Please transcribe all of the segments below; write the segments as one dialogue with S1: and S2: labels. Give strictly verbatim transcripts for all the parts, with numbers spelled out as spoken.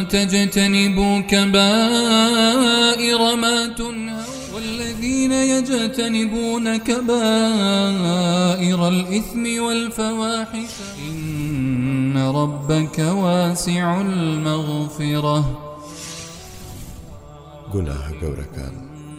S1: تجتنبوا كبائر ما تنهون والذين يجتنبون كبائر الإثم والفواحش إن ربك واسع المغفرة.
S2: گوناه گەورەکان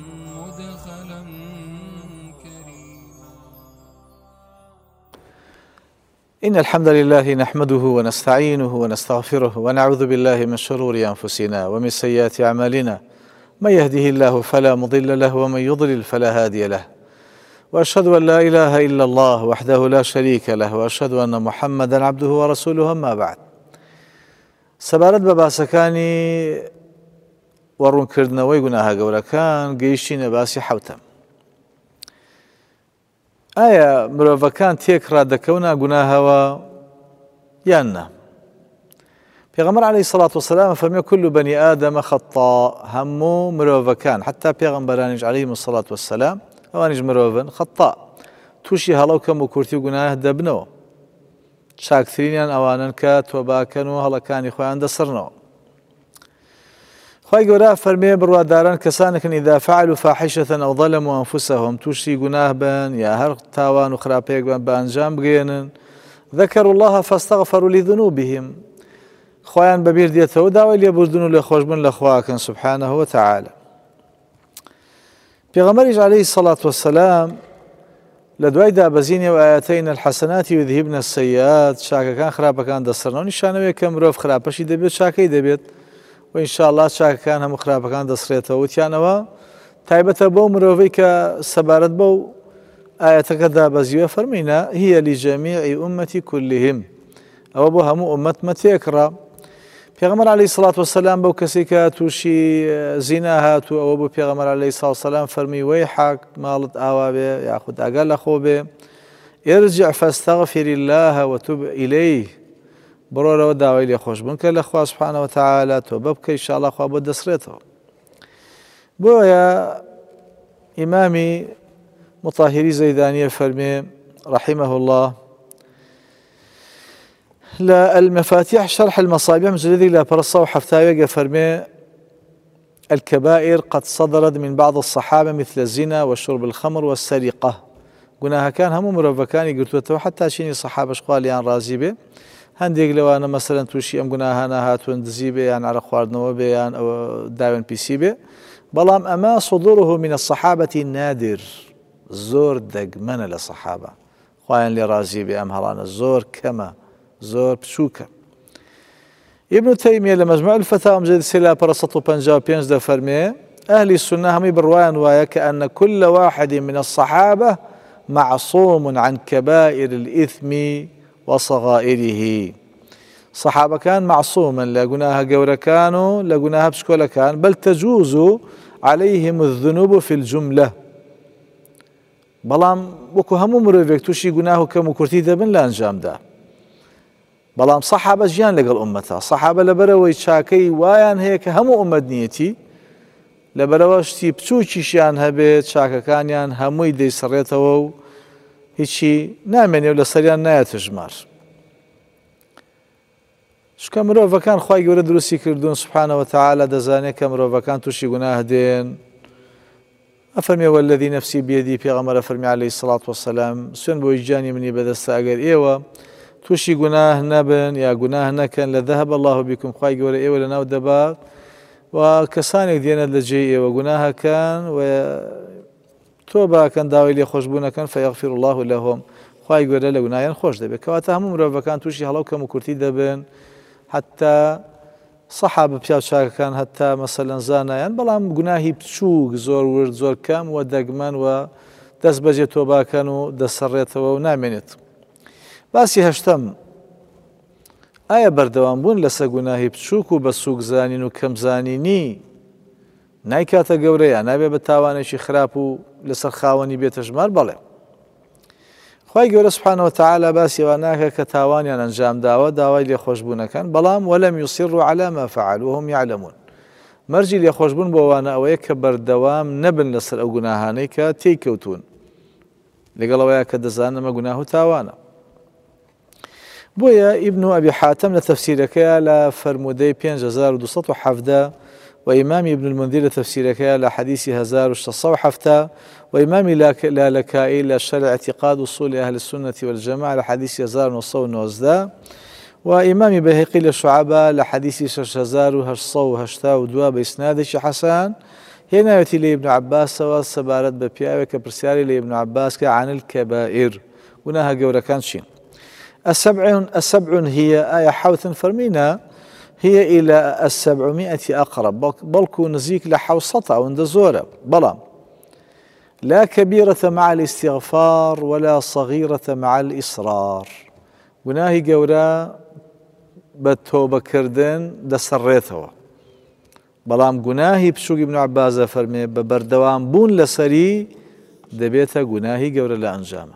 S3: إن الحمد لله نحمده ونستعينه ونستغفره ونعوذ بالله من شرور أنفسنا ومن سيئات أعمالنا من يهده الله فلا مضل له ومن يضلل فلا هادي له وأشهد أن لا إله إلا الله وحده لا شريك له وأشهد أن محمدا عبده ورسوله أما بعد. سەبارەت بە باسەکانی وەڕوونکردنەوەی گوناهە گەورەکان گەیشتینە باسی حەوتەم. ئایا مرۆڤەکان تێکڕا دەکەونە گوناهەوە یان نا؟ پێغەمبەر عەلەیهی سەڵات وسەلام فەرمووی كل بني آدم خەطاء، هەموو مرۆڤەکان حتا پێغەمبەرانیش عەلەیهیمو سەڵات وسەلام ئەوانیش مرۆڤن خەطاء، تووشی هەڵە و کەم و کورتی و گوناه دەبنەوە. چاکترینیان ئەوانن کە تۆباکەن و هەڵەکانی خۆیان دەسڕنەوە. خی گەورە فەرمێ بڕواداران کەسانێکن ئیذا فعلوا فاحشة أو ظلموا أنفسهم تووشی گوناه بن یا هەر تاوان و خراپەیەک بن بە ئەنجام بگێنن ذكروا الله فاستغفروا لذنوبهم، خۆیان بەبیر دێتەوە داوای لێبوردن و لێخۆشبوون لە خواکەن سبحانه وتعالى. پێغەمبەریش عەلەیهی سەڵات وسەلام لە دوای دابەزینی و ئایەتەین الحەسەنات یوذهبن السەیئات، چاکەکان خراپەکان دەسڕنەوە، نیشانەوەیە کە مرۆڤ خراپەشی دەبێت چاکەی دەبێت و ئینشاءالله چاکەکان هەموو خراپەکان دەسڕێتەوە. وتیانەوە تایبەتە بۆ مرۆڤەی کە سەبارەت بەو ئایەتەکە دابەزیوە فەرمینە هي لجميع أمتي كلهم، ئەوە بۆ هەموو ئومەتمە تێکڕا. پێغەمبەر عەلەیهی سەڵات وسەلام بەو کەسێک کە تووشی زینا هاتووە ئەوە بۆ پێغەمبەر عەلەیهی سەڵات وسەلام فەرمی وەیحەک ماڵت ئاوا بێ یاخود ئاگا لە خۆ بێ ارجع فاستغفر الله وتب إليه، بڕۆرەوە داوای لێخۆشبوون کە لە خوا سبحانه وتعالى تۆبە بکە ئینشاءالله خوا بۆ دەسرێتەوە. بۆیە ئیمامی مطهری زەیدانیە فەرمێ رحمه الله لا المفاتيح شرح المصابيح مجلدي لا برصة وحفتاوية فرمي الكبائر قد صدرت من بعض الصحابة مثل الزنا وشرب الخمر والسرقة. قلناها كان هم مرفكان قلتوا حتى شيني صحابة شقال يعني رازي به هنديك لو أنا مثلا توشي أم قلناها أنا هات وندزي به يعني على خوارد نوبه يعني أو داون بي سي به بلام أما صدوره من الصحابة النادر زور دق من للصحابة خوان اللي رازي به أم هرانا زور كما زور بشوكة. ابن تيمية لمجموع الفتاوى مجلد سلا برصة بنجاب بينز دا فرمي أهل السنة هم برواية ويا كأن كل واحد من الصحابة معصوم عن كبائر الإثم وصغائره. صحابة كان معصوما لا قناها قورا كانوا لا قناها بشكولا كان بل تجوز عليهم الذنوب في الجملة. بلام وكو همو مروفيك توشي قناه كم وكرتي دبن لا انجام دا. بەڵام سەحابە ژیان لەگەڵ ئومەتە، سەحابە لەبەرەوەی چاکەی وایان هەیە کە هەموو ئومەت نیەتی لەبەرەوە شتی بچووکیشیان هەبێت چاکەکانیان هەمووی دەیسەڕێتەوە و هیچی نامێنێ و لە سەریان نایەتە ژمار. چونکە مرۆڤەکان خوای گەورە دروستی کردوون سبحانه وتعالى دەزانێت کە مرۆڤەکان تووشی گوناه دێن. ئەفەرمێ والذی نەفسی بیەدی پێغەمبەر فەرمی عەلەیهی سەڵات وسەلام سوێن بۆ گیانی منی بەدەستە ئەگەر ئێوە تووشی گوناه نەبن یا گوناه نەکەن لە ذهب الله بكم خوای گەورە ئێوە لەناو دەبات و کەسانێک دێنێت لە جێی ئێوە گوناهەکان و تۆبەکەن داوای لێخۆشبوونەکەن فیغفر الله لهم، خوای گەورە لە گوناهیان خۆش دەبێت. کەواتە هەموو مرۆڤەکان تووشی هەڵە و کەم و کورتی دەبن، حتا سەحابە پیاو چاکەکان هەتا مەسەلەن زانایان، بەڵام گوناهی بچووک زۆر ورد زۆر کەم و دەگمەن و دەست بەجێ تۆباکەن و دەسەڕێتەوە و نامێنێت. باسی هەشتم ئایا بەردەوام بوون لەسەر گوناهی بچووک و بە سووکزانین و کەمزانینی نایکاتە گەورەیە نابێ بە تاوانێکی خراپ و لەسەر خاوەنی بێتە ژمار؟ بەڵێ. خوای گەورە سبحانه وتعالى باسی ئەوە ناکە کە تاوانیان ئەنجام داوە داوای لێخۆشبوونەکەن، بەڵام وەلەم یوسیڕوا عەلی ما فەعەلوا وهم یعلمون، مەرجی لێخۆشبوون بۆ وانە ئەوەیە کە بەردەوام نەبن لەسەر ئەو گوناهانەی کە تێیکەوتون لەگەڵ ئەوەیە کە دەزانن ئەمە گوناه و تاوانە. بۆیە ئیبن ئەبی حاتەم لە تەفسیرەکەیە لە فەرموودەی پێنج هەزار و دووسەد و حەڤدە و ئیمامی ئیبن المنذیر لە تەفسیرەکەیە لە حەدیسی هەزار و شەشسەد و هەفتە و ئیمامی لالەکائی لە شەرح اعتیقاد وصول ئەهل السنة والجماعة لە حەدیسی هەزار و نۆسەد و نۆزدە و ئیمامی بەیهەقی لە شوعەبە لە حەدیسی شەش هەزار و هەشت سەد و هەشتا و دوو بە ئیسنادێکی حەسەن هێناوێتی لە ئیبن عەباسەوە سەبارەت بە پیاوێک کە پرسیاری لە ئیبن عەباس کە عن الکەبائر گوناهە گەورەکان چین؟ السبع السبع هي آية حوث فرمينا هي إلى السبعمائة أقرب بلكو نزيك لحوصة أو اندزورة بلا لا كبيرة مع الاستغفار ولا صغيرة مع الإصرار وناهي قورا بالتوبة كردن دسريتها بلام قناهي بشوق ابن عباس فرمي ببردوان بون لسري دبيتها قناهي قورا لأنجامه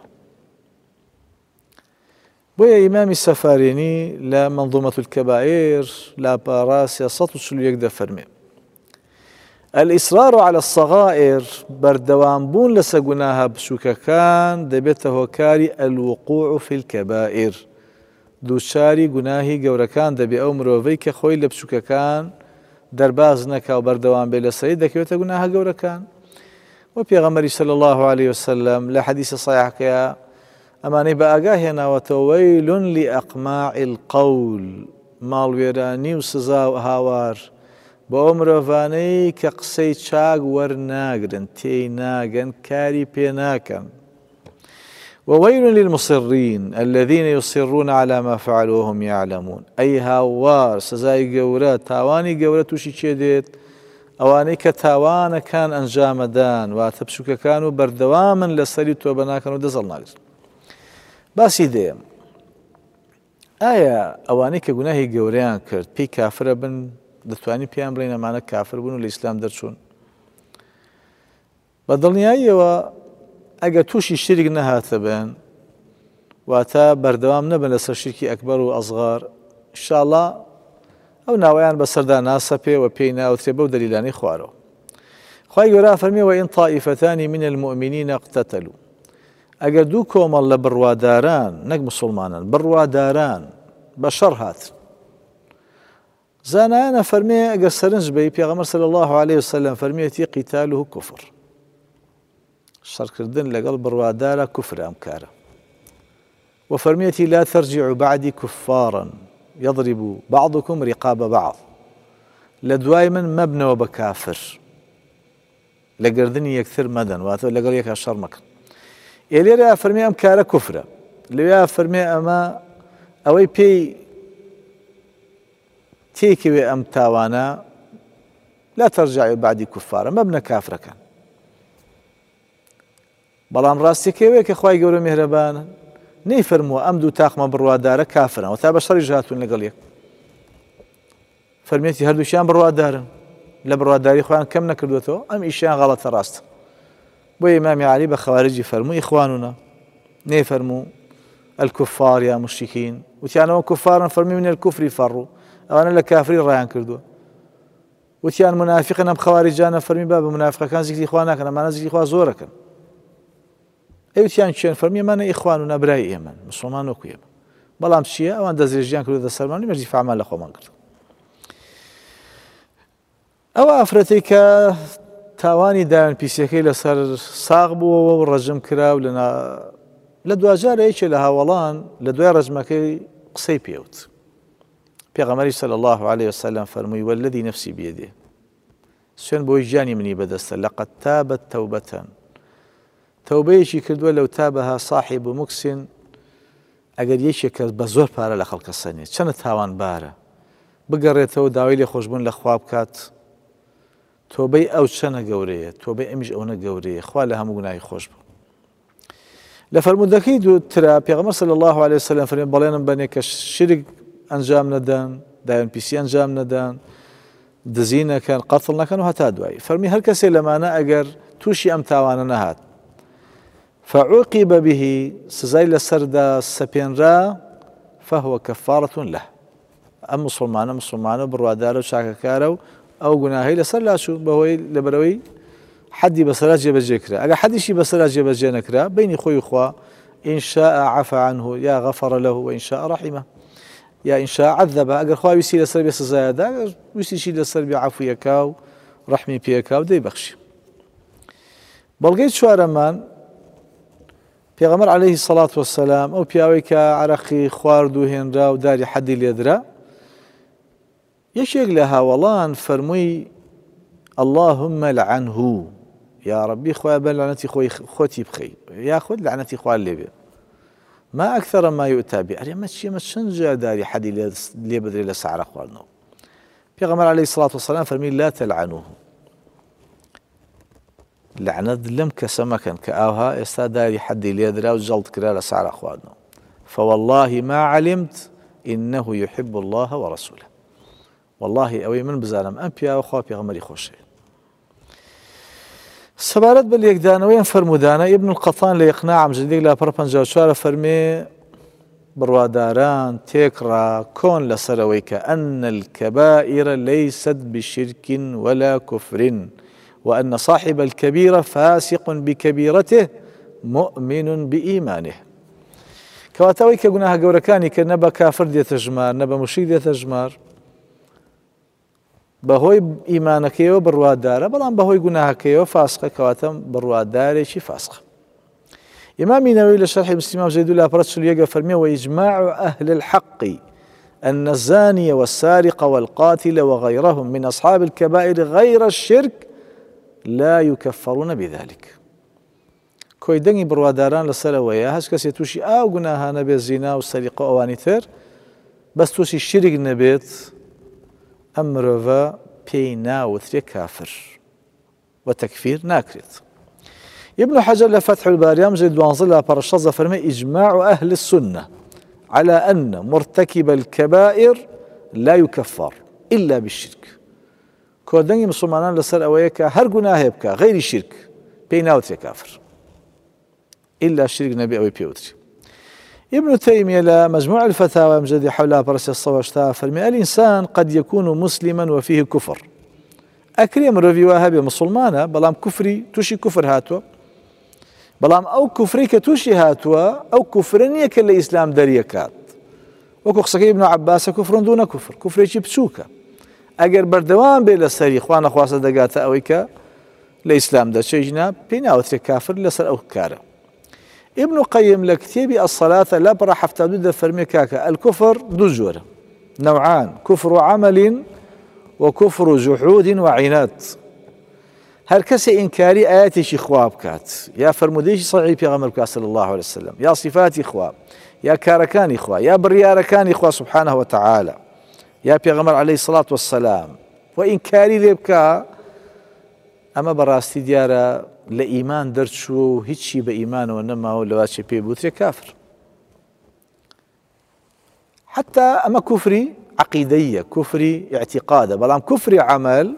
S3: بۆیە ئیمامی سەفارینی لە منظومة الكبائر لا پاراسیە سەد و چل و یەک دەفەرمێ الإصرار على الصغائر بەردەوامبوون لەسەر گوناهە بچووکەکان دەبێتە هۆکاری الوقوع في الكبائر دووچاری گوناهی گەورەکان دەبێ ئەو مرۆڤەی کە خۆی لە بچووکەکان دەرباز نەکا و بەردەوام بێ لەسەری دەکەوێتە گوناهە گەورەکان و پێغەمبەری صلی الله عليه وسلم لە حەدیثی صحیحەکەیە ئەمانەی بە ئاگا هێناوەتەوە وەیل لئەقماع القەول ماڵوێرانی و سزا و هاوار بۆ ئەو مرۆڤانەی کە قسەی چاک وەرناگرن تێی ناگەن کاری پێ ناکەن وويل للمصرين الذين يصرون على ما فعلوا وهم يعلمون أي هاوار سزای گەورە تاوانی گەورە تووشی چێ دێت ئەوانەی کە تاوانەکان ئەنجامەدان واتە بچووکەکان و بەردەوامن لەسەری تۆبە ناکەن و دەزەڵ ناگرن باسی دێم ئایا ئەوانەی کە گوناهی گەورەیان کرد پێی کافرە بن دەتوانی پێیان بڵێن ئەمانە کافر بوون و لە ئیسلام دەرچوون بە دڵنیاییەوە ئەگە تووشی شیرک نەهاتە بن واتە بەردەوام نەبن لەسەر شیرکی ئەکبەر و ئەزغار ئینشاءڵڵا ئەو ناوەیان بەسەردا ناسەپێ و پێی ناوترێ بەو دەلیلانەی خوارەوە خوای گەورە فەرمێ وئین طائفتان من المؤمنین اقتتلوا ئەگەر دوو کۆمەڵ لە بڕواداران نەک موسڵمانان بڕواداران بە شەڕ هاتن زانایانە فەرمێ ئەگەر سەرنج بەی پێغەمبەر صلی الله عليه وسلم فەرمێتی قیتاله کوفر شەڕکردن لەگەڵ بڕوادارە کوفرە ئەم کارە وفەرمێتی لا ترجعوا بعدي كفارا يضرب بعضكم رقاب بعض لە دوای من مەبنەوە بە کافر لە گردنی یەکتر مەدەن واتە لەگەڵ یەکا شەڕ مەکەن ئێلێرە فەرمێ ئەم کارە کوفرە لەوێ فەرمێ ئەمە ئەوەی پێی تێکەوێ ئەم تاوانە لا ترجعوا بعدي كفارا مەبنە کافرەکان بەڵام ڕاستیکەوێ کە خوای گەورە میهرەبانە نەیفەرمووە ئەم دوو تاقمە بڕوادارە کافرن و تا بە شەڕی هاتوون لەگەڵ یەک فەرمێتی هەردووشیان بڕوادارن لە بڕواداری خۆیان کەم نەکردوێتەوە ئەم ئیشیان غەڵەتە ڕاستە بۆ ئیمامی عەلی بە خەوارجی فەرمووی ئیخوانونا نەیفەرموو الکوفار یا مشریکین وتیانەوە کوفارن فەرمی من الکوفری فەڕوو ئەوانە لە کافری ڕایان کردووە وتیان منافقن ئەم خەواریجانە فەرمی با بە منافقەکان زیکری خوا ناکەن ئەمانە زیکری خوا زۆرەکەن ئەوتیان چێن فەرمی ئەمانە ئیخوانونا برای ئێمەن موسڵمان وەکو ئێمە بەڵام چییە ئەوان دەستدرێژیان کردووەتە سەرمانی مەرجی فەعمان لە خۆمان کرد ئەوە ئافرەتەی کە تاوانی دایان پیسەکەی لەسەر ساغ بووەوە و ڕەجم کراو لە دوجارە یەکێ لە هاوڵان لە دوای ڕەجمەکەی قسەی پێوت پێغەمبەری صلی الله عليه وسلم فەرمووی والذی نفسی بیەدێ سوێن بۆی ژیانی منی بەدەستە لەقەد تابت تەوبەتەن تەوبەیەکی کردووە لەو تابەها صاحب مکسن ئەگەر یەکێک کەس بە زۆر پارە لە خەڵکە سەنێت چەنە تاوان بارە بگەڕێتەوە داوای لێ خۆشبوون لە خوا بکات تۆبەی ئەو چەنە گەورەیە تۆبەی ئەمیش ئەوەنە گەورەیە خوا لە هەموو گوناهی خۆش بوو لە فەرموودەکەی دووترا پێغەمبەر صلی الله عليه وسلم فەرمێ بەڵێنم بەنێ کە شرک ئەنجام نەدەن دایان پیسی ئەنجام نەدەن دزی نەکەن قەتڵ نەکەن و هەتا دوایی فەرمی هەر کەسێ لەمانە ئەگەر تووشی ئەم تاوانە نەهات فعوقب به سزای لەسەردا سەپێنرا فهو كفارة له ئەم مسلمانە مسلمانە بڕوادارە و چاکەکارە و ئەو گوناهەی لەسەر لاشوو بەهۆی لەبەرەوەی حەدی بەسەرا جێبەجێ کرا ئەگە حەدیشی بەسەرا جێبەجێ نەکرا بینی خۆی خوا إن شاء عفى عنه يا غفر له وإن شاء رحمه يا إن شاء عذبه أجر خواه ويسي لسر بسزايدا أجر ويسي شي لسر بعفويك و رحمي بيك و دي بخشي بلغيت شوارمان پیغمبر عليه الصلاة والسلام أو پیاويك عرقي خواردو هنرا و داري حدي ليدرا يشيق لها والله فرمي اللهم لعنه يا ربي خواه بل لعنتي خوي خوتي بخي ياخذ لعنتي خواه اللي بي ما أكثر ما يؤتى به أريد ما تشي ما تشنجا داري حدي اللي بدري لسعر أخوارنا پیغمبر عليه الصلاة والسلام فرمي لا تلعنوه لعنة لم كسمكا كأوها استاداري حدي ليدرا وجلد كرا لسعر أخوارنا فوالله ما علمت إنه يحب الله ورسوله والله أوي من بزالم أنبياء وخوا پیغمبري خوشي سبارت بل يقدانوين فرمودانا ابن القطان ليقناع مجديق لا بربنجا وشوار فرمي برواداران تيكرا كون لسرويك أن الكبائر ليست بشرك ولا كفر وأن صاحب الكبيرة فاسق بكبيرته مؤمن بإيمانه كواتاويك قناها قوركاني كنبا كافر دي تجمار نبا مشيك دي تجمار بەهۆی ئیمانەکەیەوە بڕوادارە بەڵام بەهۆی گوناهەکەیەوە فاسقە کەواتە بڕوادارێکی فاسقە ئیمامی نەووی لە شەرحی مسلم جەیدو لاپەڕە چل و یەکە فەرمیێ وإجماع أهل الحق أن الزاني والسارق والقاتل وغيرهم من أصحاب الكبائر غير الشرك لا يكفرون بذلك کۆی دەنگی بڕواداران لەسەرەوەیە هەچ کەسێ تووشی ئاو گوناهانە بێت زینا و سەریقە و ئەوانی تر بەس تووشی شیرک نەبێت ئەم مرۆڤە پێی ناوترێ کافر وتەکفیر ناکرێت ابن حجر لفتح الباري مجلد دوانزە لاپەڕە شەزە فەرمێ إجماع أهل السنة على أن مرتكب الكبائر لا يكفر إلا بالشرك کۆدەنگی مسلمانان لەسەر ئەوەیە کە هەر گوناهێ بکە غەیری شرک پێی ناوترێ کافر إلا الشرك نبي أو بيوتري ابن تيمية لا مجموع الفتاوى مجدي حولها برس الصواشتا فرمي الإنسان قد يكون مسلما وفيه كفر أكريم رفي وهابي مسلمانة بلام كفري توشي كفر هاتوا بلام أو كفري كتوشي هاتوا أو كفرنية كاللي إسلام دريكات وكو خصكي ابن عباس كفر دون كفر كفري شي بسوكا أجر بردوان بين السري إخوانا خواصة دقاتا أويكا لإسلام دا شيجنا بينا أوتري كافر لسر أو كارا ابن قيم لكتابي الصلاة لبرا حفتادو فرمي كاكا الكفر دو جورة نوعان كفر عمل وكفر جحود وعناد هر كسي إنكاري آياتي شي خواب كات يا فرموديش صعي بيغمر صلى الله عليه وسلم يا صفاتي خواب يا كاركاني خواب يا برياركاني خواب سبحانه وتعالى يا بيغمر عليه الصلاة والسلام وإنكاري ليبكا أما براستي ديارة لإيمان درتشو هيتشي بإيمان ونما هو لواتشي بي بوتري كافر حتى أما كفري عقيدية كفري اعتقاد بلام كفري عمل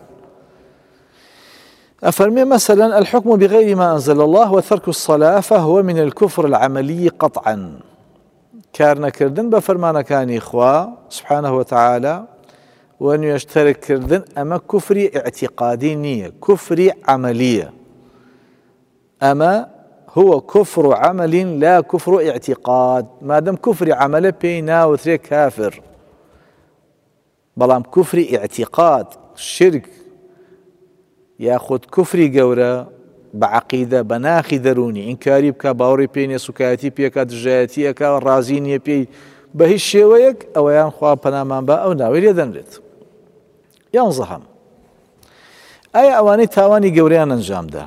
S3: أفرمي مثلا الحكم بغير ما أنزل الله وترك الصلاة فهو من الكفر العملي قطعا كارنا كردن بفرمانا كان إخوة سبحانه وتعالى وأن يشترك كردن أما كفري اعتقادي نية كفري عملية أما هو كفر عمل لا كفر اعتقاد ما دام كفر عمل بينا وثري كافر بلام كفر اعتقاد شرك ياخذ كفري قورة بعقيدة بناخي دروني إنكاري بكا باوري بيني سكايتي بيكا دجايتي كا رازيني بي بهي الشيويك أو يان خواب بنامان با أو ناوير يدنرت ينظهم أي أواني تاواني قوريان انجام ده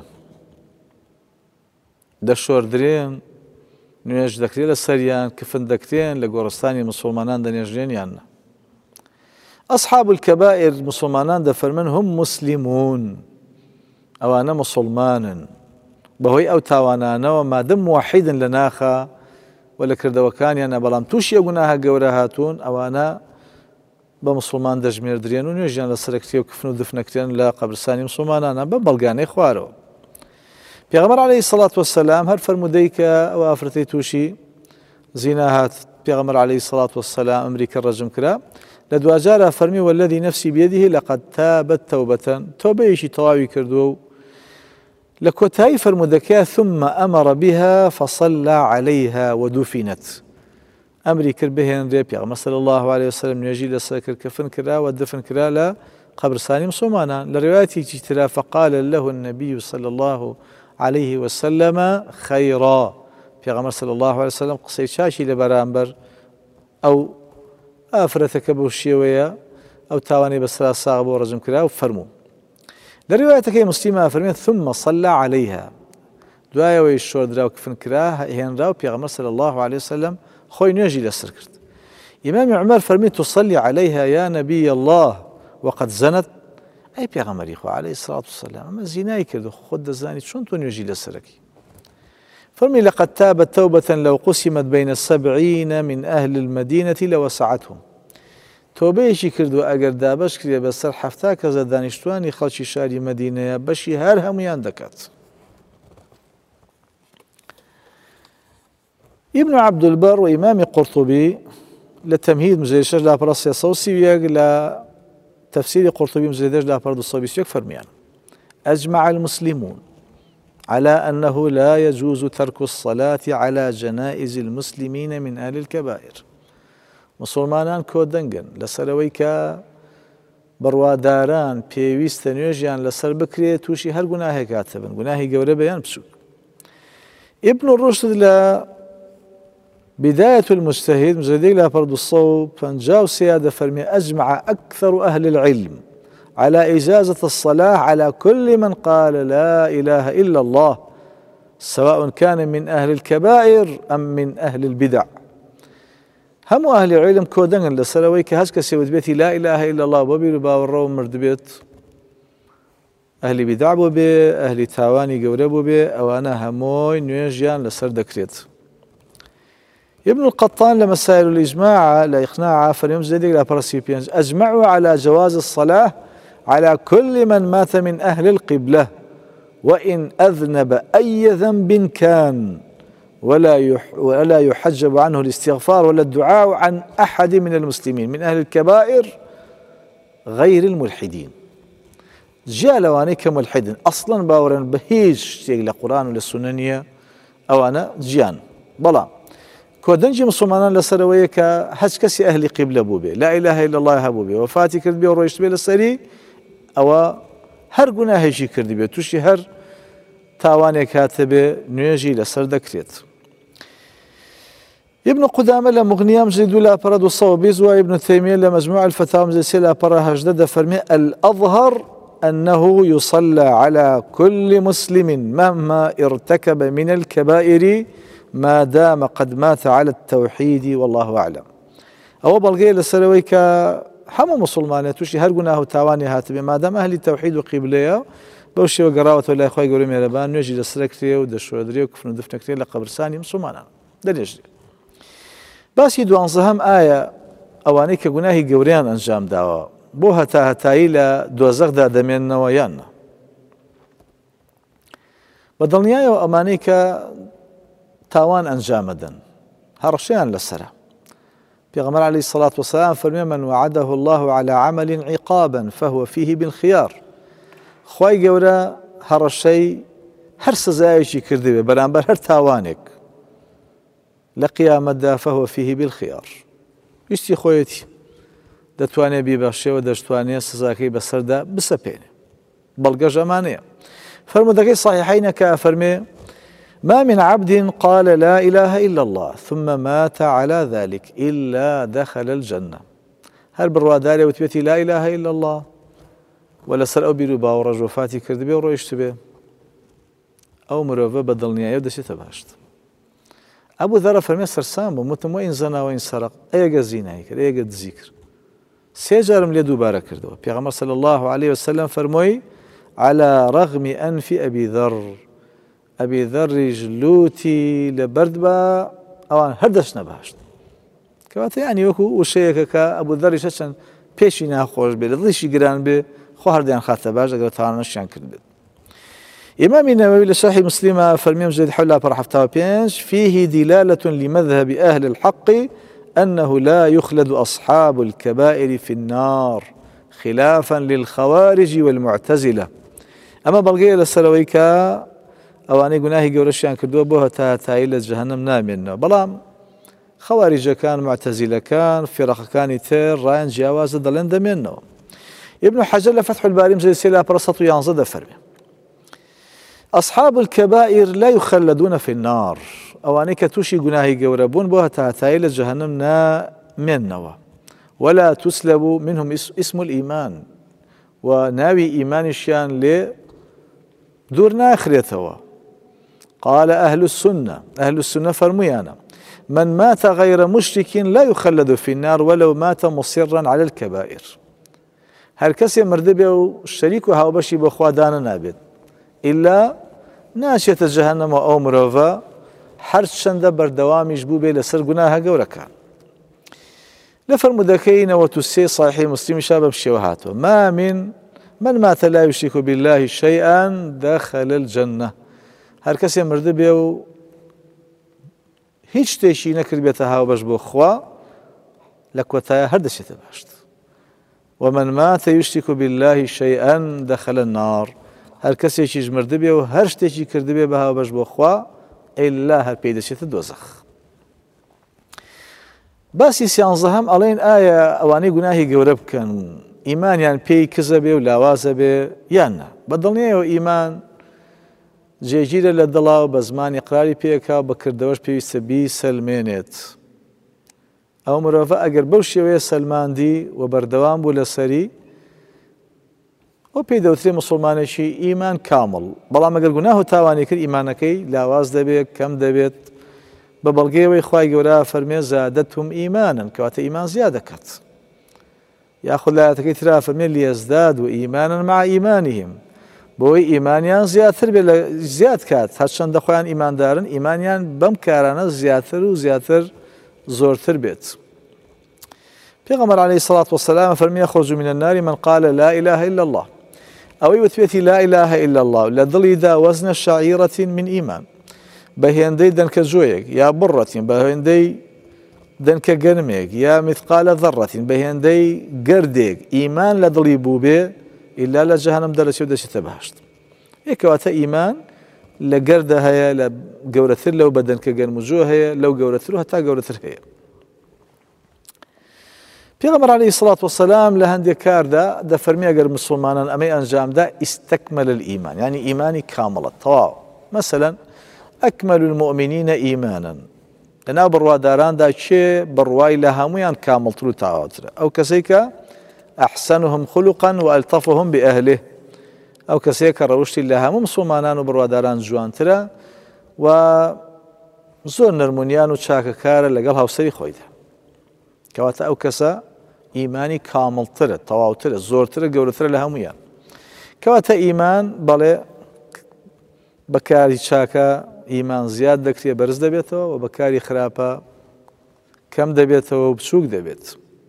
S3: دەشۆردرێن نوێژ دەکرێت لە سەریان کفن دەکرێن لە گۆڕستانی مسلمانان دەنێژرێن یاننا ئەصحاب الكبائر مسلمانان دەفەرمن هم مسلمون ئەوانە مسلمانن بەهۆی ئەو تاوانانەوە مادەم موحیدن لە ناخە و لە کردەوەکانیانە بەڵام تووشی گوناهە گەورە هاتوون ئەوانە بە مسلمان دەژمێردرێن و نوێژیان لە سەرکتێ و کفن و دفنەکرێن لە قەبرستانی مسلمانانە بە بەڵگانەی خوارەوە پیغمبر عليه الصلاة والسلام هر فرمودەی کە ئەو ئافرەتەی تووشی زینا هات پیغمبر عليه الصلاة والسلام ئەمریکە ڕەجم کرا لە دوجارە فەرمی والذي نفسي بيده لقد تابت توبة توبەیەکی تەواوی کردووە و لكوتاي فرمودكا ثم أمر بها فصلى عليها ودفنت أمري كربهن ريبيا صلى الله عليه وسلم يجي لسكر كفن كرا ودفن كرا لا قبر ساني مسلمانا لروايتي ترى فقال له النبي صلى الله عليه وسلم خيرا في صلى الله عليه وسلم قصي شاشي لبرامبر أو آفرتك بوشيوية أو تاواني بسرا صاغب ورزم كرا وفرمو لروايتك يا مسلمة فرميت ثم صلى عليها دعاء ويشور دراو كفن كرا هين راو في صلى الله عليه وسلم خوي نيجي لسركرت إمام عمر فرميت تصلي عليها يا نبي الله وقد زنت أي بيغمري خو عليه الصلاة والسلام أما زناي كردو خد الزاني شون تون يجي لسركي فرمي لقد تابت توبة لو قسمت بين السبعين من أهل المدينة لوسعتهم توبيشي كردو أجر دابش كريا بسر حفتا كذا دانشتواني خلشي شاري مدينة بشي هر هميان دكات ابن عبد البر وإمام قرطبي للتمهيد مزيدش لا براسي صوصي وياق لا تفسير قرطبي مزيدش لا برد الصوبي وياق فرميان أجمع المسلمون على أنه لا يجوز ترك الصلاة على جنائز المسلمين من أهل الكبائر مسلمانان كودنجن لسرويكا برواداران بيويست نيوجيان لسر بكري توشي هر گناهي كاتبن گناهي گوري بيان بسوك ابن الرشد لا بداية المجتهد مزيدي لا فرض الصوب فانجاو سيادة فرمي أجمع أكثر أهل العلم على إجازة الصلاة على كل من قال لا إله إلا الله سواء كان من أهل الكبائر أم من أهل البدع هم أهل العلم كودن لسلويك هسك سيود بيتي لا إله إلا الله وبي ربا والرو مرد بيت أهل بدع بي أهل تاواني قوربو بي أو أنا هموي نيجيان لسر دكريت ابن القطان لمسائل الإجماع لا إقناع فريم زيدك لا برسيبيانز أجمعوا على جواز الصلاة على كل من مات من أهل القبلة وإن أذنب أي ذنب كان ولا يح ولا يحجب عنه الاستغفار ولا الدعاء عن أحد من المسلمين من أهل الكبائر غير الملحدين جاء لواني كملحد أصلا باورا بهيج تيجي القرآن ولا السننية أو أنا جيان بلا كودنجي مسلمان لسرويك هسكسي أهل قبلة بوبي لا إله إلا الله هبوبي وفاتي كرد بي ورويشت بي للسري أو هر گناهي شي كرد بي توشي هر تاواني كاتبه نيجي لسر دكريت ابن قدامة لمغنية مجد لا برد الصوبيز وابن تيمية لمجموع الفتاوى مجد لا برا هجدد فرمي الأظهر أنه يصلى على كل مسلم مهما ارتكب من الكبائر ما دام قد مات على التوحيد والله أعلم أو بلغي لسرويك حمو مسلمان توشي هر گناه تاواني هاتبه ما دام أهل التوحيد وقبلية بوشي وقراوة ولا إخوة يقولوا ميربان نيجي لسركتري ودشودري وكفن ودفنكتري لقبرساني مسلمانا دليجري بس يدو أنصهم آية أوانيك گناهي قوريان أنجام داوا بو هتا هتاي لدوزغ دا دمين نويان بدلنيايا وأمانيك تاوان أنجام دن هرشيان لسرا بيغمر عليه الصلاة والسلام فرمي من وعده الله على عمل عقابا فهو فيه بالخيار خواي قورا هرشي هر سزايشي كردبه برانبر هر تاوانك لقيامة دا فهو فيه بالخيار يشتي خويتي دتواني بيبخشي ودشتواني سزاكي بسردا بسبيني بلغ جمانية فرمودكي صحيحين كافرمي ما من عبد قال لا إله إلا الله ثم مات على ذلك إلا دخل الجنة هل بالرواداري وتبيتي لا إله إلا الله ولا سرقوا بيروبا ورجو فاتي كردبي ورويشتبه أو مروفة بدلني أيو دشي تباشت أبو ذر فرمي سرسان بمتم وإن زنا وإن سرق أيقا زينا هيكر أيقا تذكر سيجارم ليدو بارا كردوا بيغمر صلى الله عليه وسلم فرموي على رغم أنف أبي ذر أبي ذر جلوتي لبردبا أوان هردش نباشت كوات يعني وكو وشيك كأبو ذر ششن بيشي ناخوش بي لضيشي قران بي خو هرديان خاطة باش أقول تعالى نشان كردت إمام النووي لصحيح مسلم فرميم زيد حولها برحفتها بينش فيه دلالة لمذهب أهل الحق أنه لا يخلد أصحاب الكبائر في النار خلافا للخوارج والمعتزلة أما بلغي للسلويكا ئەوانەی گوناهی گەورەشیان کردووە بۆ هەتا هەتایی لە جەهەنەم نامێننەوە. بەڵام خەواریجەکان معتەزیلەکان فێرەقەکانی تر ڕایان جیاوازە دەڵێن دەمێننەوە. ابن حجر لە فتح الباری مجلد سێ لاپەڕە سەد و یانزە دەفەرمێ أصحاب الكبائر لا يخلدون في النار ئەوانەی کە تووشی گوناهی گەورە بوون بۆ هەتا هەتایی لە جەهەنەم نامێننەوە. ولا تسلب منهم اسم الإيمان وناوي إيمانشيان لێ دوور ناخرێتەوە. قال أهل السنة أهل السنة فرميانا من مات غير مشرك لا يخلد في النار ولو مات مصرا على الكبائر. هر کەسێ مردە بێ و شەریک و هاوبەشی بە خوا دانە نابێت ئیلا ناچێتە جەهەنەمەوە ئەو مرۆڤە هەر چەندە بەردەوامیش بوو بێ لەسەر گوناهە گەورەکان. لە فەرمودەکەی نەوەت و سێ صحیح مسلمیشا بەم شێوە هاتووە ما من من مات لا يشرك بالله شيئا دخل الجنة. هەر کەسێ مردە بێ و هیچ شتێکی نەکرد بێتە هاوبەش بۆ خوا لە کۆتایە هەر دەچێتە باشت. ومن مات يشرك بالله شيئا دخل النار. هەر کەسێکیش مردە بێ و هەر شتێکی کردبێ بە هاوبەش بۆ خوا ئیلا هەر پێی دەچێتە دۆزەخ. باسی سیانزەهەم ئەڵێن ئایا ئەوانەی گوناهی گەورە بکەن ئیمانیان پێی کزە بێ و لاوازە بێ یاننا. بەدڵنیایەوە ئیمان جێگیرە لە دڵا و بە زمانی قراری پێکا و بەکردەوەش پێویستە بیسەلمێنێت. ئەو مرۆڤە ئەگەر بەو شێوەیە سەلماندی و بەردەوام بوو لەسەری ئەو پێی دەوترێ مسلمانێکی ئیمان کامڵ. بەڵام ئەگەر گوناه و تاوانی کرد ئیمانەکەی لاواز دەبێت کەم دەبێت بە بەڵگەیەوەی خوای گەورە فەرمێ زادەتهم ئیمانن کەواتە ئیمان زیاد دەکات. یاخود لایەتەکەی ترا فەرمێ لیەزداد و ئیمانن مع ئیمانیهم بۆی ئیمانیان زیاتر بێ زیاد کات هەرچەندە خۆیان ئیماندارن ئیمانیان بەم کارانە زیاتر و زیاتر زۆرتر بێت. پێغەمبەر عەلەیهی سەڵات وەسەلام فەرمێ خۆرج من النار من قال لا إله إلا الله. ئەوەی وتبێتی لا إله إلا الله لە دڵیدا وەزنە شعیرەة من ئیمان بە هێندەی دەنکە جۆیەک یا بڕەتین بە هێندەی دەنکە گەرمێک یا مثقالە ذەڕەتین بە هێندەی گەردێک ئیمان لە دڵی بوو بێ ئیلا لە جەهەنەم دەرەچێ و دەچێتە بەهەشت. یەکەواتە ئیمان لە گەردە هەیە لە گەورەتر لەو بە دەنکە گەرم و جۆ هەیە لەو گەورەتر و هەتا گەورەتر هەیە. پێغەمبەر عەلەیهی سەڵات وەسەلام لە هەندێک کاردا دەفەرمێ ئەگەر مسلمانان ئەمەی ئەنجامدا ئیستەکمەل الئیمان یعنی ئیمانی کامڵە تەواو. مەسەلەن ئەکمەل المؤمنین ئیمانن لەناو بڕواداراندا کێ بڕوای لە هەمویان کامڵتر و تەواوترە ئەو کەسەی کە ئەحسەنهم خولقا وئەلتەفهم بئەهله ئەو کەسەیە کە ڕەوشتی لە هەموو مسلمانان و بڕواداران جوانترە و زۆر نەرمونیان و چاکەکارە لەگەڵ هاوسەری خۆیدا کەواتە ئەو کەسە ئیمانی کامڵترە تەواوترە زۆرترە گەورەترە لە هەمویان. کەواتە ئیمان بەڵێ بەکاری چاکە ئیمان زیاد دەکرێت بەرز دەبێتەوە و بەکاری خراپە کەم دەبێتەوە و بچووک دەبێت.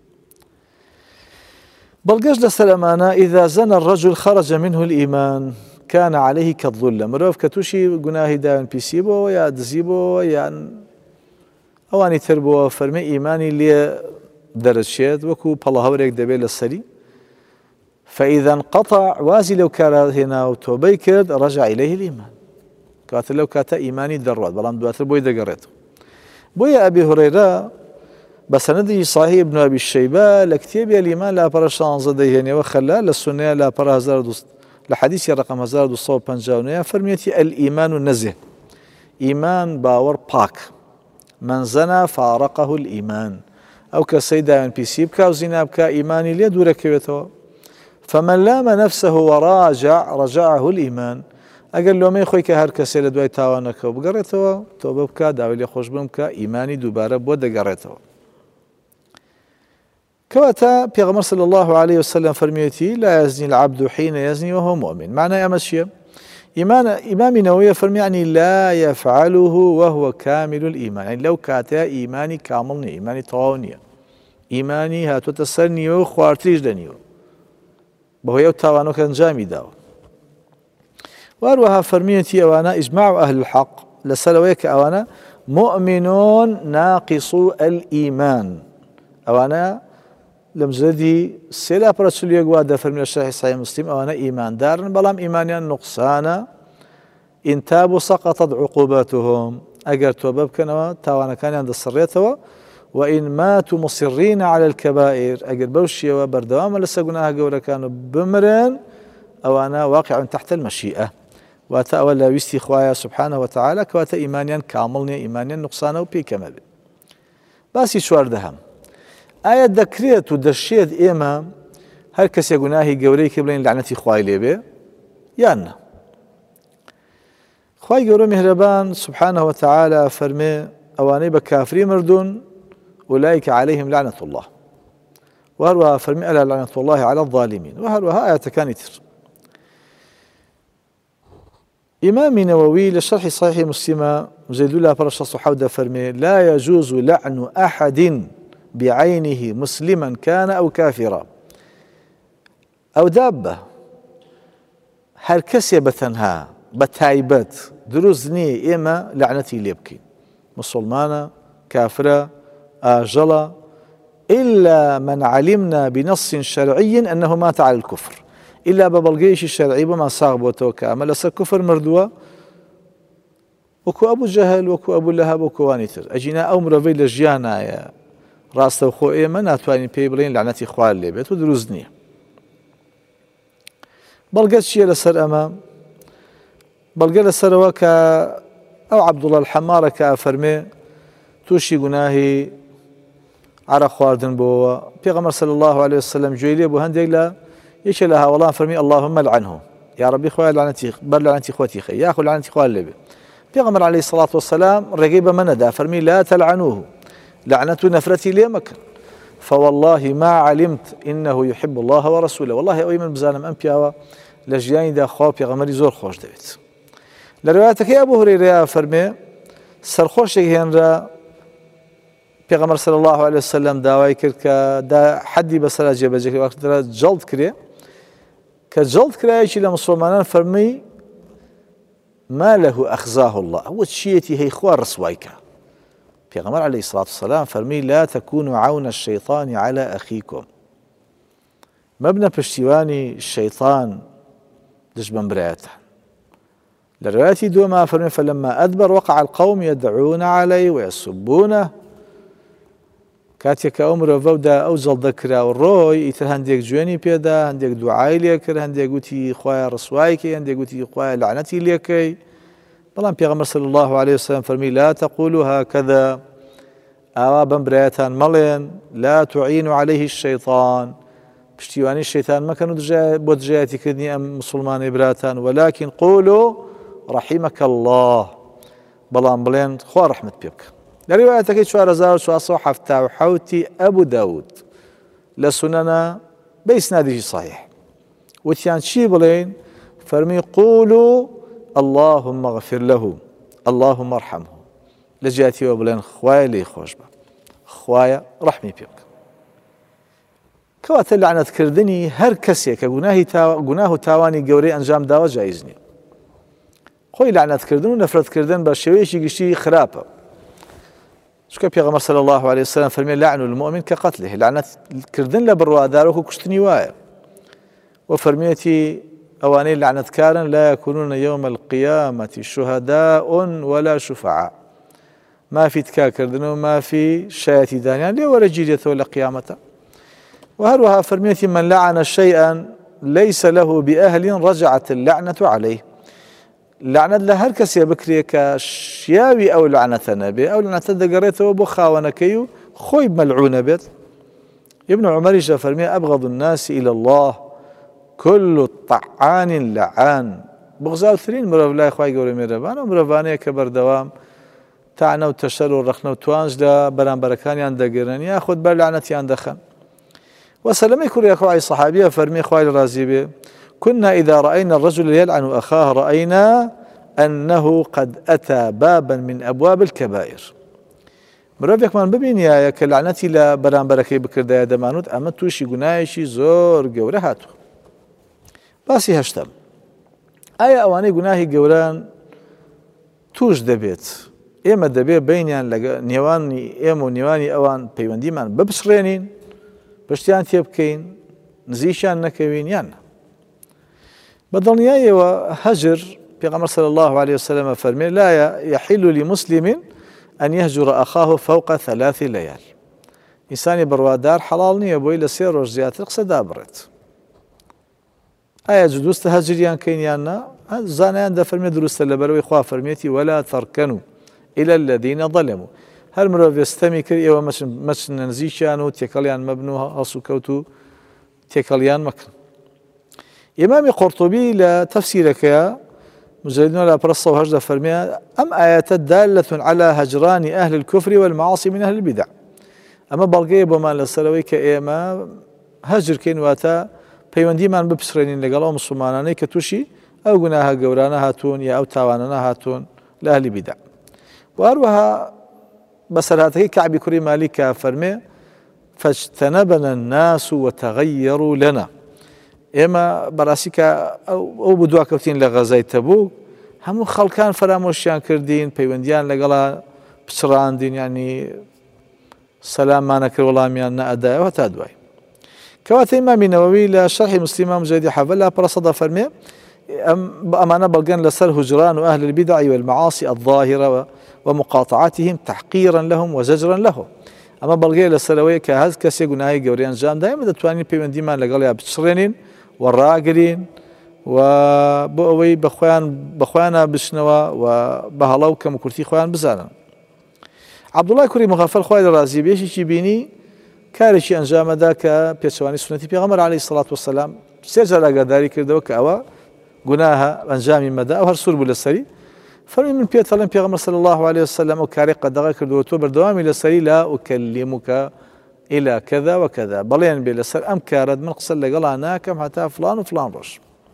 S3: بەڵگەشت لەسەر ئەمانە ئیذا زەنە الرەجل خەرەجە منه الئیمان كان عليه كالظلة. مرۆڤ کە تووشی گوناهی داوێن پیسی بۆەوە یا دزی بۆەوە یان ئەوانی تر بۆەوە فەرمێ ئیمانی لێ دەرەچێت وەکو پەڵە هەورێک دەبێت لە سەری فإذا انقطع وازی لەو کارە هێنا و تۆبەی کرد رجع إليه الإيمان کاتە لەو کاتە ئیمانی دەڕوات بەڵام دواتر بۆی دەگەڕێتەوە. بۆیە ئەبی هورەیرە بە سەنەدی صحیح ابن أبي شيبة لە کتێبی الإيمان لاپەڕە شانزە دەیهێنێەوە خەلال لە سونەیە لاپەڕە لە حەدیثی ڕقم هەزار و دووسەد و پەنجاو و نۆ فەرمێتی الإيمان نەزێ ئیمان باوەڕ پاک من زەنا فارقه الإيمان ئەو کەسەی داوێن پیسی بکە و زینا بکە ئیمانی لێ دوورەکەوێتەوە. فمن لام نفسه وراجع رجعه الإيمان. ئەگەر لۆمەی خۆی کە هەر کەسێ لە دوای تاوانەکەەوە بگەڕێتەوە تۆبە بکە داوای لێ خۆش بم بکە ئیمانی دووبارە بۆ دەگەڕێتەوە. کەواتە پێغەمبەر صلی الله عليه وسلم فەرمێتی لا يزني العبد حين يزني وهو مؤمن. معنای ئەمە چییە؟ ئیمامی نەوەویە فەرمی یعنی لا يفعله وهو كامل الإيمان یعنی لەو کاتەیە ئیمانی کامڵ نییە ئیمانی تەواو نییە ئیمانی هاتووەتە سەر نیوە و خواردتریش دەنیوە بەهۆی ئەو تاوانەکە ئەنجامی داوە. واروەها فەرمیەتی ئەوانە ئیجماع ئەهل الحەق لەسەرەوەیە کە ئەوانە مؤمنون ناقصو الئیمان ئەوانە لە مجلدی سێ لاپەڕە چل و یەک وا دەفەرمێ لە شەرحی ساحیح موسڵیم ئەوانە ئیماندارن بەڵام ئیمانیان نوقسانە إن تابوا سقطت عقوباتهم أجر توبة بكنوا تاوانا كان عند السريتوا وإن ماتوا مصرين على الكبائر أجر بوشي وبردوام لسا قناها قولا كانوا بمرن أو أنا واقع تحت المشيئة واتا أولا ويستي خوايا سبحانه وتعالى كواتا إيمانيا كاملني إيمانيا نقصانا وبي كمال باسي شوار دهم آية دكريت ودشيت إيما هل كسي قناهي قولي كبلين لعنتي خواي ليبي يانا خواي قولي مهربان سبحانه وتعالى فرمي أواني بكافري مردون أولئك عليهم لعنة الله وهروها فرمي ألا لعنة الله على الظالمين وهروها آية كانتر إمام نووي لشرح صحيح مسلم زيد الله برشا صحابة فرمي لا يجوز لعن أحد بعينه مسلما كان أو كافرا أو دابة هل كسي بثنها بتايبت دروزني إما لعنتي ليبكي مسلمانة كافرة آجلة إلا من علمنا بنص شرعي أنه مات على الكفر إلا ببلغيش الشرعي بما صاغبه كامل أسا كفر مردوة وكو أبو جهل وكو أبو لهب وكو وانيتر أجينا أو مرفي لجيانا يا راسته وخو إيما ناتواني بيبلين لعنتي خوال لي بيت ودروزني بلغت شيء لسر أمام بلغت لسر وكا أو عبد الله الحمارة كافرمي توشي قناهي على خواردن بوا بيغمر صلى الله عليه وسلم جويلي بو هنديك لا يش لها والله فرمي اللهم لعنه يا ربي خويا لعنتي بر لعنتي خوتي خي ياخذ لعنتي خوال لي بيغمر عليه الصلاة والسلام رقيبة من دا فرمي لا تلعنوه لعنة نفرتي ليمك فوالله ما علمت إنه يحب الله ورسوله والله أوي من بزانم أمبياوا لجياني دا خواب بيغمري زور خوش دايت لرواياتك يا أبو هريرة فرمي سرخوشك هنرا بيغمر صلى الله عليه وسلم داوای کرد کە دا حدی بەسەرا جێبەجێ وەختە جەڵد کرێ کە جەڵد کرایەکی لە مسلمانان فەرمی ما له أخزاه الله هو تشيتي هي خوار رسوايكا بيغمر عليه الصلاة والسلام فرمي لا تكونوا عون الشيطان على أخيكم مبنى بشتيواني الشيطان دجبن برياته لرواية دوما فرمي فلما أدبر وقع القوم يدعون عليه ويسبونه كاتيك أمر فودا أوزل ذكرى والروي إثر هنديك جواني بيدا هنديك دعاي ليكر هنديك قوتي خوايا رسوايكي هنديك قوتي خوايا لعنتي ليكي بلان بيغمر صلى الله عليه وسلم فرمي لا تقولوا هكذا أوا بمبريتان ملين لا تعينوا عليه الشيطان بشتيواني الشيطان ما كانوا دجا بودجاتي كدني أم مسلمان براتان ولكن قولوا رحمك الله بلان بلين خوا رحمة بيبك لروايتك شوار زار شو حفتا وحوتي أبو داود لسننا بإسناده صحيح وتيان شي بلين فرمي قولوا اللهم اغفر له اللهم ارحمه لجاتي وبلين خوايا لي خوش با خوايا رحمي بيك كوات اللعنة كردني هر كسي كجناهي تا جناه تاواني جوري أنجام داوا جايزني خوي لعنة كردن ونفرت كردن بشويش يجي خرابة شو كيف يا صلى الله عليه وسلم فرمي لعن المؤمن كقتله لعنة كردن لبروا دارك كشتني واير وفرميتي أواني لعنة كارن لا يكونون يوم القيامة شهداء ولا شفعاء ما في تكاكردن وما في شايتي دانيان ليه ولا جيجته ولا قيامته وهروها فرميتي من لعن شيئا ليس له بأهل رجعت اللعنة عليه لعنة لهر كسي بكري كشياوي أو لعنة نبي أو لعنة دقريته وبخاونكيو خوي ملعون بيت ابن عمر فرمي أبغض الناس إلى الله كل طعان لعان بغزاو ثرين مرف لا إخوائي قولي مرفان ومرفانية كبر دوام تعنى وتشر ورخنا وتوانج دا بران بركاني عند قرن ياخذ بر لعنتي عند خن وسلم يكون يا أخوائي الصحابية فرمي إخوائي الرازي كنا إذا رأينا الرجل يلعن أخاه رأينا أنه قد أتى بابا من أبواب الكبائر مرافق من ببين يا كلعنتي لا بران بركي بكر دا دمانوت أما توشي قنايشي زور قوره هاتو باسي هشتم آية أواني قناهي قوران توش دبيت إما دبيت بينيان نيواني إما نيواني أوان بيواندي من ببسرينين بشتيان تيبكين نزيشان نكوين يانا بەدڵنیایەوە هەجر پیغمبر صلى الله عليه وسلم فرمي لا يحل لمسلم أن يهجر أخاه فوق ثلاث ليال إنساني بروادار حلال نية بوي لسير روج زياتر قصة دابرت آية جدوست هجريان كينيانا زانيان دا فرمي دروست لبروي خواه فرميتي ولا تركنوا إلى الذين ظلموا هل مرة يستمي كري إيوه مش مش ننزيشانو تيكاليان مبنوها هصو كوتو تيكاليان مكن إمام قرطبي لتفسيرك يا مجلدون لا برصة وهجد فرميها أم آيات دالة على هجران أهل الكفر والمعاصي من أهل البدع أما بلغي بما لسلوي كإيما هجر كين واتا پەیوەندی مان بپسڕێنین لەگەڵ مسلمانانەی کە تووشی ئەو گوناهە گەورانە هاتوون یا ئەو تاوانانە هاتوون لە ئەهلی بیدع و هەروەها بەسەرهاتەکەی کەعبی کوڕی مالیک کە فەرمێ فاجتنبنا الناس وتغيروا لنا ئێمە بەڕاستی کە ئەو بوو دواکەوتین لە غەزای تەبوک هەموو خەڵکان فەرامۆشیان کردین پەیوەندیان لەگەڵا پچڕاندین ینی سەلاممانە کرد وەڵامیان نەئەدایەوە هەتا دوای كواتي إمام النووي لشرح مسلم مجدي حفل برصد فرمي بأمانة بلغان لسر هجران أهل البدع والمعاصي الظاهرة ومقاطعتهم تحقيرا لهم وزجرا لهم أما بلغان لسروية كهز كسي قناهي قوريان جان دائما دتواني بيمن ديمان لقاليا بتشرينين والراقرين وبأوي بخوان بخوانا بشنوا وبهلاو كمكورتي خوان بزانا عبد الله كوري مغفل خوان الرازي بيشي بيني کارێکی ئەنجامەدا کە پێچەوانی سنەتی پێغەمبەر عەلەیهی سەڵات وەسەلام سێ جار ئاگاداری کردەوە کە ئەوە گوناهە ئەنجامی مەدا ئەو هەر سوور بوو لەسەری فەرمی من پێت ئەڵێم پێغەمبەر صلی الله عليه وسلم ئەو کارێک قەدەغە کردووە تۆ بەردەوامی لەسەری لا ئوکەلیموکە إلى كذا وكذا بەڵێن بێ لەسەر ئەم کارەت من قسە لەگەڵا ناکەم هەتا فلان و فلان ڕۆژ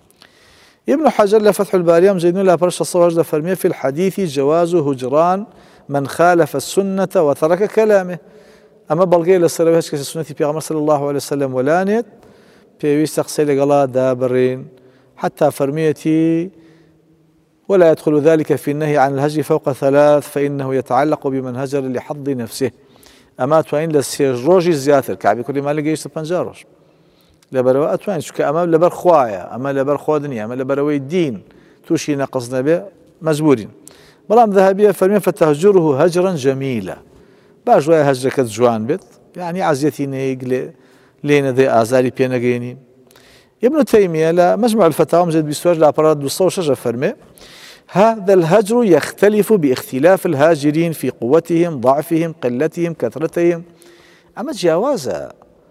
S3: ابن حجر لفتح الباري مجيدون لا برش الصوج فرمي في الحديث جواز هجران من خالف السنة وترك كلامه أما بلغي لسروي هش كسنة بيغمر صلى الله عليه وسلم ولانت بيويس تقصي لقلا دابرين حتى فرميتي ولا يدخل ذلك في النهي عن الهجر فوق ثلاث فإنه يتعلق بمن هجر لحظ نفسه أما توين لسيروجي زياتر كعبي كل ما لقى يشتبان جاروش لبروا أتوين شو كأمام لبر خوايا أما لبر خودني أما لبروي الدين توشي نقصنا به مجبورين بلام ذهبية فرمي فتهجره هجرا جميلا باش ويا هجرك جوان بيت يعني عزيتي نيق لين ذي آزاري بينغيني ابن تيمية لا مجمع الفتاوى مجد بيسواج لأبراد دوصو شجر فرمي هذا الهجر يختلف باختلاف الهاجرين في قوتهم ضعفهم قلتهم كثرتهم أما جوازا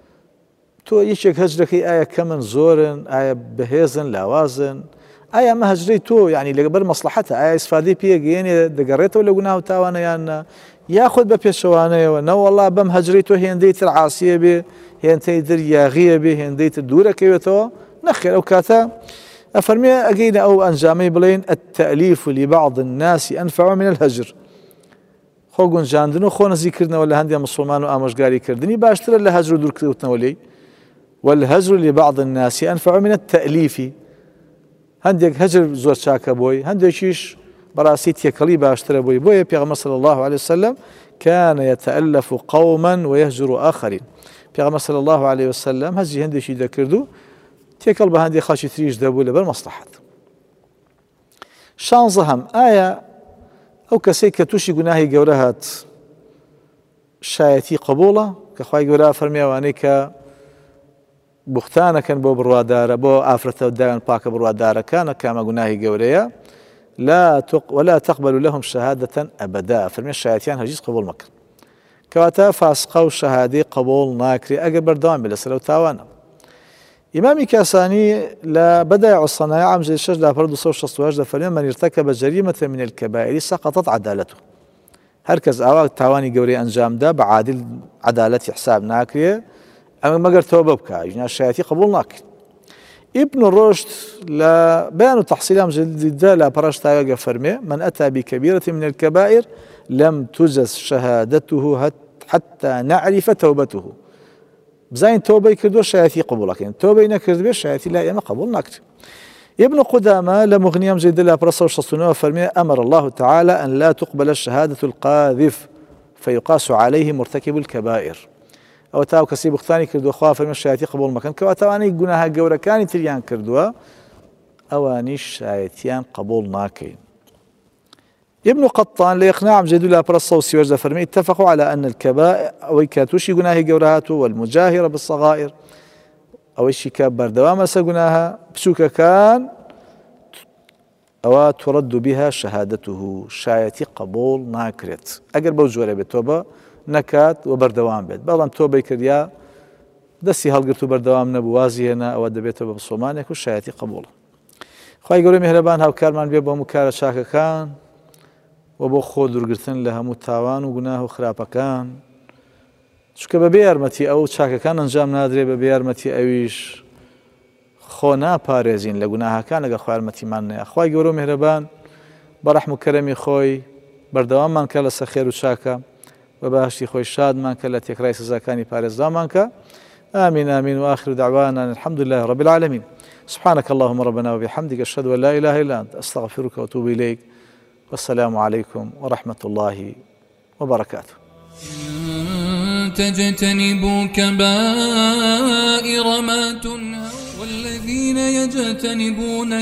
S3: تو يشك هجرك آية كمن زورن آية بهيزن لاوازن آية ما هجري تو يعني لقبل مصلحتها آية اسفادي بيجيني دقريته ولا قناه تاوانا يعني ياخذ ببيشوانه ونو والله بم هجريته هنديت العاصيه به هنديت الياغيه به هنديت الدوره كيوتو نخير او كاتا افرمي اجينا او انجامي بلين التاليف لبعض الناس انفع من الهجر خوغون جاندنو خون ذكرنا ولا هندي مسلمان وامشغاري كردني باشتر الهجر دور كتنا ولي والهجر لبعض الناس انفع من التاليف هنديك هجر زور شاكا بوي هنديك شيش براسي تيكلي باشترى بوي بوي بيغمر صلى الله عليه وسلم كان يتألف قوما ويهجر آخرين بيغمر صلى الله عليه وسلم هزي هندي شي ذكردو تيكل بهندي خاشي تريش دابوله بالمصلحة شانزهم آية أو كسيك توشي قناهي قورهات شايتي قبولة كخواي قورها فرمي وانيك بختانا كان بو بروادارة بو آفرته ودائما باك بروادارة كان كاما قناهي قوريا لا تق ولا تقبل لهم شهادة أبدا فرمي الشهادتين هجيز قبول مكر كواتا فاسقوا شهادي قبول ناكري أقبر دوام بالأسرة وتاوانا إمامي كاساني لا بدأ الصنايع عم زي الشجلة فرد صوش الصواج فرمي من ارتكب جريمة من الكبائر سقطت عدالته هركز أواق تاواني قوري أنجام دا بعادل عدالة حساب ناكري أما مقر توبة بكا يجنا الشهادتي قبول ناكري ابن الرشد لا بيان تحصيلهم جديد لا برش تايغا فرمي من أتى بكبيرة من الكبائر لم تجز شهادته حتى نعرف توبته بزين توبة يكردو الشهادتي قبولك يعني توبة ينكرد بيه الشهادتي لا يما قبول نكتب ابن قدامة لمغنيهم جديد لا برش وشصنوه فرمي أمر الله تعالى أن لا تقبل الشهادة القاذف فيقاس عليه مرتكب الكبائر أو تاو كسي بختاني كردو خوا فرمي الشهادتي قبول مكان كوا تواني قناها قورا كاني تريان كردوا ئەوانیش شایەتیان قبول ناکەین. ابن قطان لإقناع جدول أبرص وسيوز فرمي اتفقوا على أن الكبائر أو كاتوشي جناه جورهاته والمجاهرة بالصغائر أو الشكاب بردوام سجناها بسوك كان أو ترد بها شهادته شايتي قبول ناكرت أجر بوجوله بالتوبة نكات وبردوام بيت بعضهم توبة كريا دسي هالقرتو بردوام نبوازي هنا أو دبيته بالصومان يكون شايتي قبول خواهي يقولوا مهربان هاو كارمان بيبو مكارة شاكا كان وبو خۆ دوورگرتن لە هەموو تاوان و گوناه و خراپەکان چونکە بەبێ یارمەتی ئەو چاکەکان ئەنجام نادرێ بەبێ یارمەتی ئەویش خۆ ناپارێزین لە گوناهەکان لەگە خوا یارمەتیمان نەیە. خوای گەورە و میهرەبان بە ڕەحم و کەرەمی خۆی بەردەواممان کە لەسەر خێر و چاکە و بەهەشتی خۆی شادمان کە لە تێکرای سزاکانی پارێزرامان کە. آمين آمين وآخر دعوانا الحمد لله رب العالمين. سبحانك اللهم ربنا وبحمدك أشهد أن لا إله إلا أنت أستغفرك وأتوب إليك. والسلام عليكم ورحمة الله وبركاته.
S1: تجتنبوا كبائر ما تنهوا والذين يجتنبون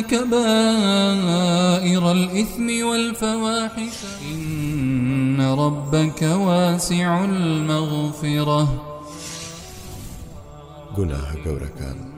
S1: كبائر الإثم والفواحش إن ربك واسع المغفرة.
S2: گوناه گەورەکان